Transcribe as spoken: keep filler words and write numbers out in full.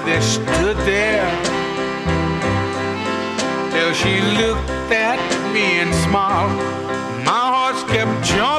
they stood there till she looked at me and smiled. My heart kept jumping